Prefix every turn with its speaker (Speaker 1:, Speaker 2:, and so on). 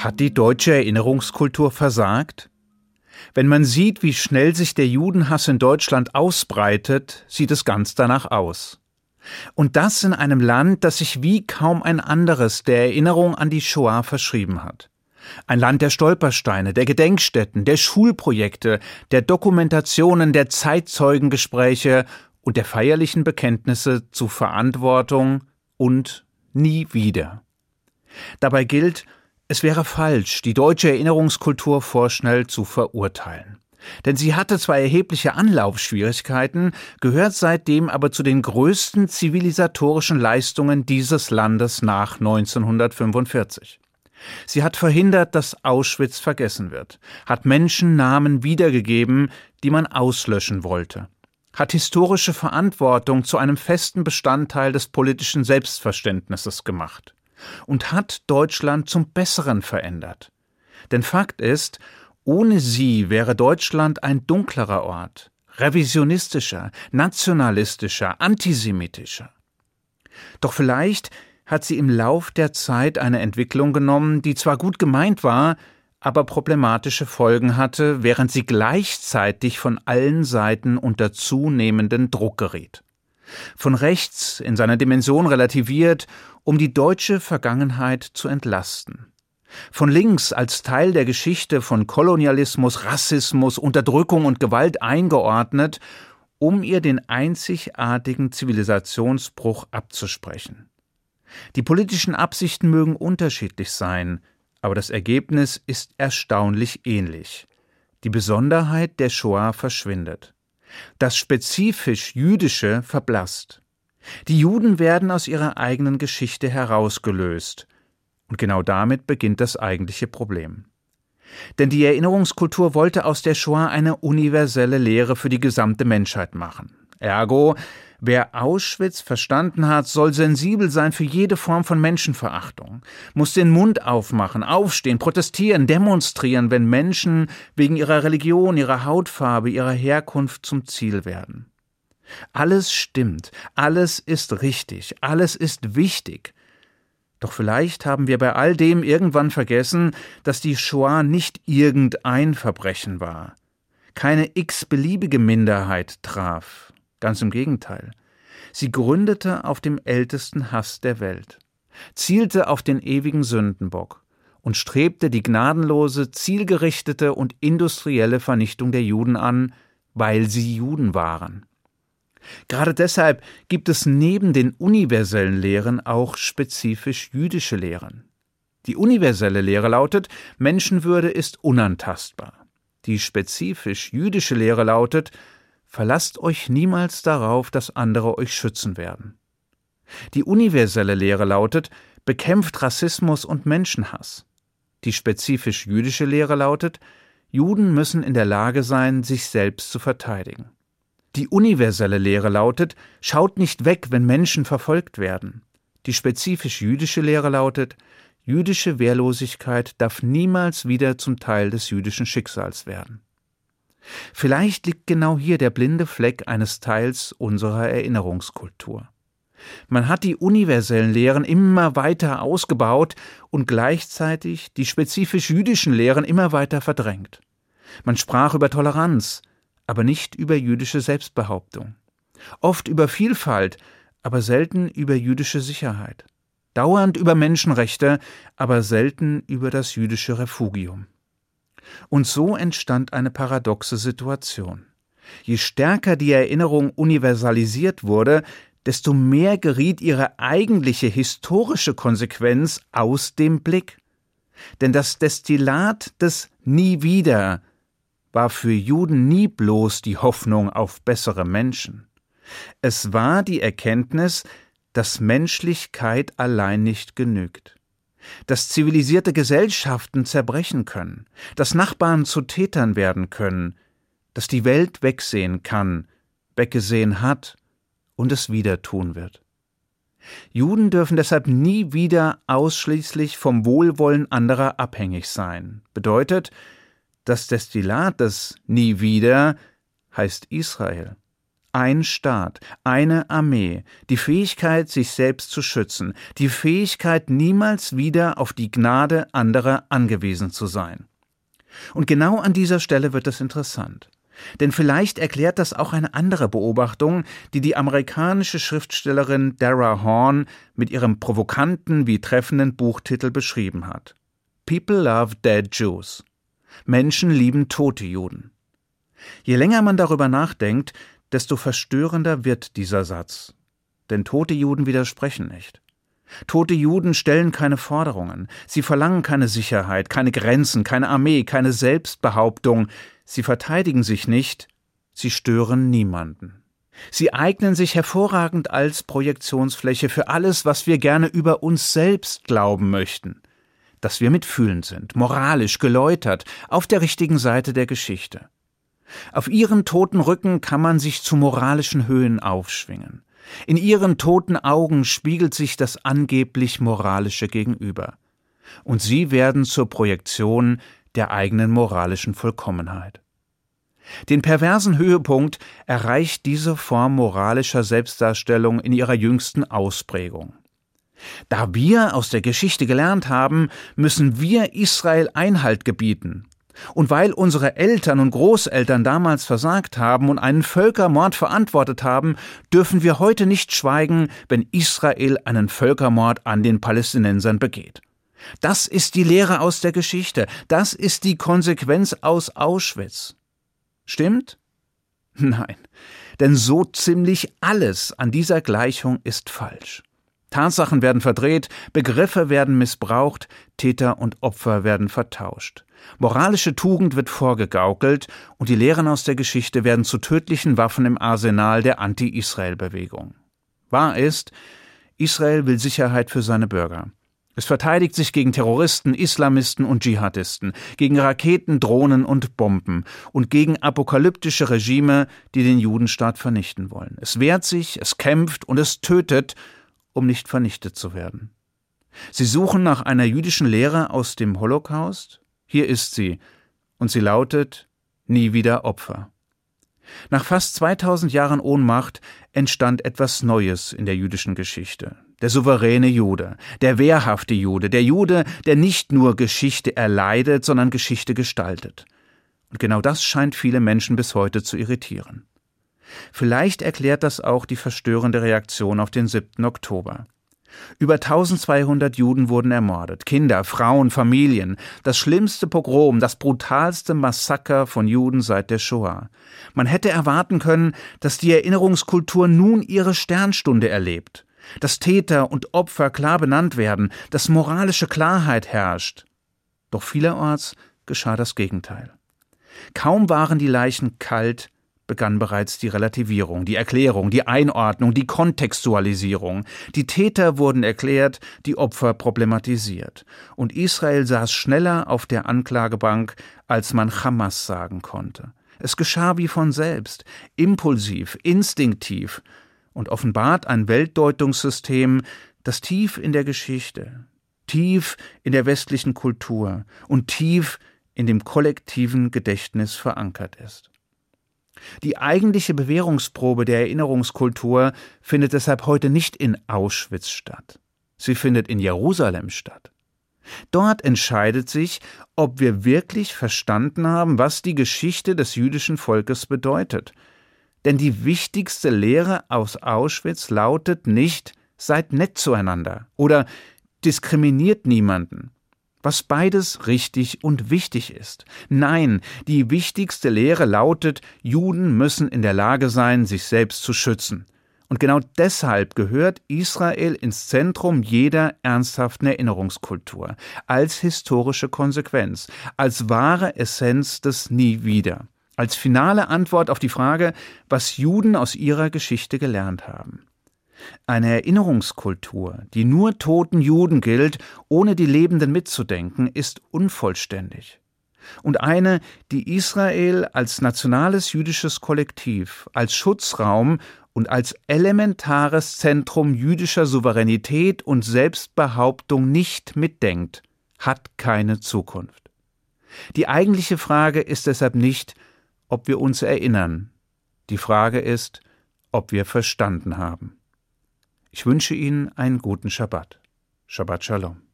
Speaker 1: Hat die deutsche Erinnerungskultur versagt? Wenn man sieht, wie schnell sich der Judenhass in Deutschland ausbreitet, sieht es ganz danach aus. Und das in einem Land, das sich wie kaum ein anderes der Erinnerung an die Shoah verschrieben hat. Ein Land der Stolpersteine, der Gedenkstätten, der Schulprojekte, der Dokumentationen, der Zeitzeugengespräche und der feierlichen Bekenntnisse zu Verantwortung und nie wieder. Dabei gilt, es wäre falsch, die deutsche Erinnerungskultur vorschnell zu verurteilen. Denn sie hatte zwar erhebliche Anlaufschwierigkeiten, gehört seitdem aber zu den größten zivilisatorischen Leistungen dieses Landes nach 1945. Sie hat verhindert, dass Auschwitz vergessen wird, hat Menschennamen wiedergegeben, die man auslöschen wollte, hat historische Verantwortung zu einem festen Bestandteil des politischen Selbstverständnisses gemacht und hat Deutschland zum Besseren verändert. Denn Fakt ist, ohne sie wäre Deutschland ein dunklerer Ort, revisionistischer, nationalistischer, antisemitischer. Doch vielleicht hat sie im Lauf der Zeit eine Entwicklung genommen, die zwar gut gemeint war, aber problematische Folgen hatte, während sie gleichzeitig von allen Seiten unter zunehmenden Druck geriet. Von rechts in seiner Dimension relativiert, um die deutsche Vergangenheit zu entlasten. Von links als Teil der Geschichte von Kolonialismus, Rassismus, Unterdrückung und Gewalt eingeordnet, um ihr den einzigartigen Zivilisationsbruch abzusprechen. Die politischen Absichten mögen unterschiedlich sein, aber das Ergebnis ist erstaunlich ähnlich. Die Besonderheit der Shoah verschwindet. Das spezifisch Jüdische verblasst. Die Juden werden aus ihrer eigenen Geschichte herausgelöst. Und genau damit beginnt das eigentliche Problem. Denn die Erinnerungskultur wollte aus der Shoah eine universelle Lehre für die gesamte Menschheit machen. Ergo, wer Auschwitz verstanden hat, soll sensibel sein für jede Form von Menschenverachtung, muss den Mund aufmachen, aufstehen, protestieren, demonstrieren, wenn Menschen wegen ihrer Religion, ihrer Hautfarbe, ihrer Herkunft zum Ziel werden. Alles stimmt, alles ist richtig, alles ist wichtig. Doch vielleicht haben wir bei all dem irgendwann vergessen, dass die Shoah nicht irgendein Verbrechen war, keine x-beliebige Minderheit traf. Ganz im Gegenteil. Sie gründete auf dem ältesten Hass der Welt, zielte auf den ewigen Sündenbock und strebte die gnadenlose, zielgerichtete und industrielle Vernichtung der Juden an, weil sie Juden waren. Gerade deshalb gibt es neben den universellen Lehren auch spezifisch jüdische Lehren. Die universelle Lehre lautet, Menschenwürde ist unantastbar. Die spezifisch jüdische Lehre lautet, verlasst euch niemals darauf, dass andere euch schützen werden. Die universelle Lehre lautet, bekämpft Rassismus und Menschenhass. Die spezifisch jüdische Lehre lautet, Juden müssen in der Lage sein, sich selbst zu verteidigen. Die universelle Lehre lautet, schaut nicht weg, wenn Menschen verfolgt werden. Die spezifisch jüdische Lehre lautet, jüdische Wehrlosigkeit darf niemals wieder zum Teil des jüdischen Schicksals werden. Vielleicht liegt genau hier der blinde Fleck eines Teils unserer Erinnerungskultur. Man hat die universellen Lehren immer weiter ausgebaut und gleichzeitig die spezifisch jüdischen Lehren immer weiter verdrängt. Man sprach über Toleranz, aber nicht über jüdische Selbstbehauptung. Oft über Vielfalt, aber selten über jüdische Sicherheit. Dauernd über Menschenrechte, aber selten über das jüdische Refugium. Und so entstand eine paradoxe Situation. Je stärker die Erinnerung universalisiert wurde, desto mehr geriet ihre eigentliche historische Konsequenz aus dem Blick. Denn das Destillat des Nie wieder war für Juden nie bloß die Hoffnung auf bessere Menschen. Es war die Erkenntnis, dass Menschlichkeit allein nicht genügt, dass zivilisierte Gesellschaften zerbrechen können, dass Nachbarn zu Tätern werden können, dass die Welt wegsehen kann, weggesehen hat und es wieder tun wird. Juden dürfen deshalb nie wieder ausschließlich vom Wohlwollen anderer abhängig sein. Bedeutet, das Destillat des Nie wieder heißt Israel. ein Staat, eine Armee, die Fähigkeit, sich selbst zu schützen, die Fähigkeit, niemals wieder auf die Gnade anderer angewiesen zu sein. Und genau an dieser Stelle wird es interessant. Denn vielleicht erklärt das auch eine andere Beobachtung, die die amerikanische Schriftstellerin Dara Horn mit ihrem provokanten wie treffenden Buchtitel beschrieben hat. People love dead Jews. Menschen lieben tote Juden. Je länger man darüber nachdenkt, desto verstörender wird dieser Satz. Denn tote Juden widersprechen nicht. Tote Juden stellen keine Forderungen, sie verlangen keine Sicherheit, keine Grenzen, keine Armee, keine Selbstbehauptung, sie verteidigen sich nicht, sie stören niemanden. Sie eignen sich hervorragend als Projektionsfläche für alles, was wir gerne über uns selbst glauben möchten, dass wir mitfühlend sind, moralisch geläutert, auf der richtigen Seite der Geschichte. Auf ihren toten Rücken kann man sich zu moralischen Höhen aufschwingen. In ihren toten Augen spiegelt sich das angeblich Moralische gegenüber. Und sie werden zur Projektion der eigenen moralischen Vollkommenheit. Den perversen Höhepunkt erreicht diese Form moralischer Selbstdarstellung in ihrer jüngsten Ausprägung. Da wir aus der Geschichte gelernt haben, müssen wir Israel Einhalt gebieten. Und weil unsere Eltern und Großeltern damals versagt haben und einen Völkermord verantwortet haben, dürfen wir heute nicht schweigen, wenn Israel einen Völkermord an den Palästinensern begeht. Das ist die Lehre aus der Geschichte, das ist die Konsequenz aus Auschwitz. Stimmt? Nein, denn so ziemlich alles an dieser Gleichung ist falsch. Tatsachen werden verdreht, Begriffe werden missbraucht, Täter und Opfer werden vertauscht. Moralische Tugend wird vorgegaukelt und die Lehren aus der Geschichte werden zu tödlichen Waffen im Arsenal der Anti-Israel-Bewegung. Wahr ist, Israel will Sicherheit für seine Bürger. Es verteidigt sich gegen Terroristen, Islamisten und Dschihadisten, gegen Raketen, Drohnen und Bomben und gegen apokalyptische Regime, die den Judenstaat vernichten wollen. Es wehrt sich, es kämpft und es tötet, um nicht vernichtet zu werden. Sie suchen nach einer jüdischen Lehre aus dem Holocaust. Hier ist sie, und sie lautet: Nie wieder Opfer. Nach fast 2000 Jahren Ohnmacht entstand etwas Neues in der jüdischen Geschichte. Der souveräne Jude, der wehrhafte Jude, der Jude, der nicht nur Geschichte erleidet, sondern Geschichte gestaltet. Und genau das scheint viele Menschen bis heute zu irritieren. Vielleicht erklärt das auch die verstörende Reaktion auf den 7. Oktober. Über 1200 Juden wurden ermordet, Kinder, Frauen, Familien, das schlimmste Pogrom, das brutalste Massaker von Juden seit der Shoah. Man hätte erwarten können, dass die Erinnerungskultur nun ihre Sternstunde erlebt, dass Täter und Opfer klar benannt werden, dass moralische Klarheit herrscht. Doch vielerorts geschah das Gegenteil. Kaum waren die Leichen kalt, begann bereits die Relativierung, die Erklärung, die Einordnung, die Kontextualisierung. Die Täter wurden erklärt, die Opfer problematisiert. Und Israel saß schneller auf der Anklagebank, als man Hamas sagen konnte. Es geschah wie von selbst, impulsiv, instinktiv und offenbart ein Weltdeutungssystem, das tief in der Geschichte, tief in der westlichen Kultur und tief in dem kollektiven Gedächtnis verankert ist. Die eigentliche Bewährungsprobe der Erinnerungskultur findet deshalb heute nicht in Auschwitz statt. Sie findet in Jerusalem statt. Dort entscheidet sich, ob wir wirklich verstanden haben, was die Geschichte des jüdischen Volkes bedeutet. Denn die wichtigste Lehre aus Auschwitz lautet nicht: Seid nett zueinander oder diskriminiert niemanden, was beides richtig und wichtig ist. Nein, die wichtigste Lehre lautet: Juden müssen in der Lage sein, sich selbst zu schützen. Und genau deshalb gehört Israel ins Zentrum jeder ernsthaften Erinnerungskultur, als historische Konsequenz, als wahre Essenz des Nie wieder, als finale Antwort auf die Frage, was Juden aus ihrer Geschichte gelernt haben. Eine Erinnerungskultur, die nur toten Juden gilt, ohne die Lebenden mitzudenken, ist unvollständig. Und eine, die Israel als nationales jüdisches Kollektiv, als Schutzraum und als elementares Zentrum jüdischer Souveränität und Selbstbehauptung nicht mitdenkt, hat keine Zukunft. Die eigentliche Frage ist deshalb nicht, ob wir uns erinnern. Die Frage ist, ob wir verstanden haben. Ich wünsche Ihnen einen guten Schabbat. Shabbat Shalom.